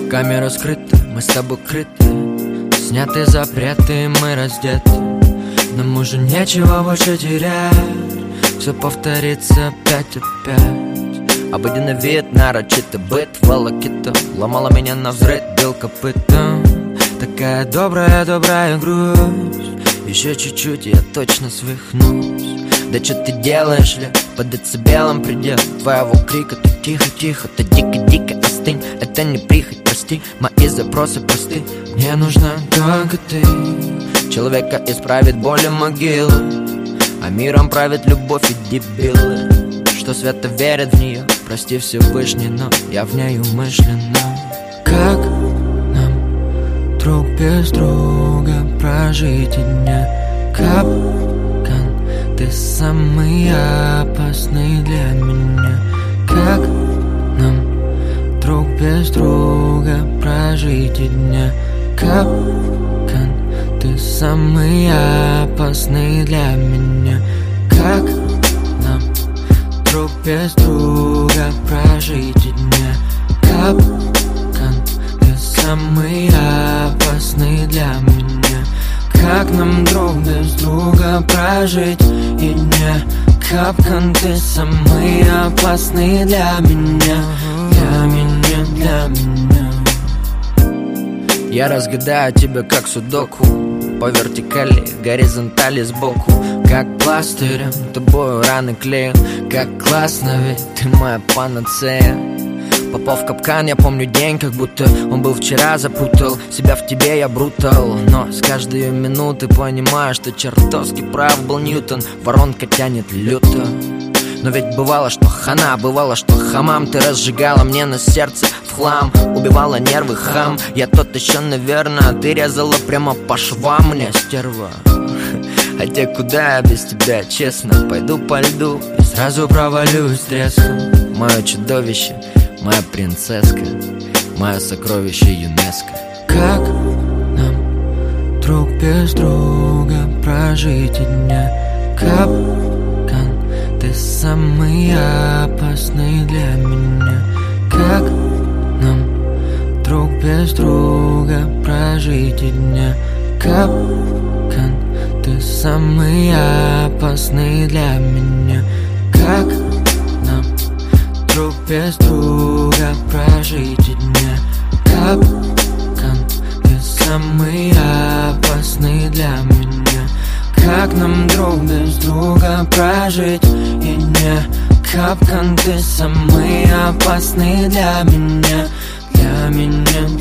Камера скрыта, мы с тобой крыты, сняты запреты, мы раздеты. Нам уже нечего больше терять, все повторится опять. Обыденный вид, нарочитый быт, волокита ломала меня навзрыд, бил копытом. Такая добрая грусть, еще чуть-чуть, и я точно свихнусь. Да что ты делаешь, ли? Под децибелом предел твоего крика. Ты тихо, ты дико остынь. Это не прихоть, прости, мои запросы просты. Мне нужна только ты. Человека исправит боль и могилы, а миром правит любовь и дебилы, что свято верят в нее. Прости Всевышний, но я в ней умышленно. Как нам друг без друга прожить и дня? Капкан, ты самый опасный для меня. Как нам друг без друга прожить и дня? Капкан, ты самый опасный для меня. Как нам друг без друга прожить и дня? Капкан, ты самый опасный для меня. Как нам друг без друга прожить и дня? Капкан, ты самый опасный для меня. Для меня. Я разгадаю тебя как судоку, по вертикали, горизонтали сбоку. Как пластырем тобою раны клею. Как классно, ведь ты моя панацея. Попал в капкан, я помню день, как будто он был вчера. Запутал себя в тебе, я брутал, но с каждой минуты понимаю, что чертовски прав был Ньютон. Воронка тянет люто. Но ведь бывало, что хана, бывало, что хамам. Ты разжигала мне на сердце в хлам, убивала нервы, хам. Я тот еще, наверное, ты резала прямо по швам мне, стерва. Хотя куда я без тебя, честно? Пойду по льду и сразу провалюсь треском. Мое чудовище, моя принцесска, мое сокровище ЮНЕСКО. Как нам друг без друга прожить и дня? Капкан, ты самый опасный для меня. Как нам друг без друга прожить и дня? Капкан, ты самый опасный для меня. Как нам друг без друга прожить и дня? Капкан, ты самый опасный для меня. Как нам друг без друга прожить и дня? Капкан, ты самый опасный для меня. Для меня.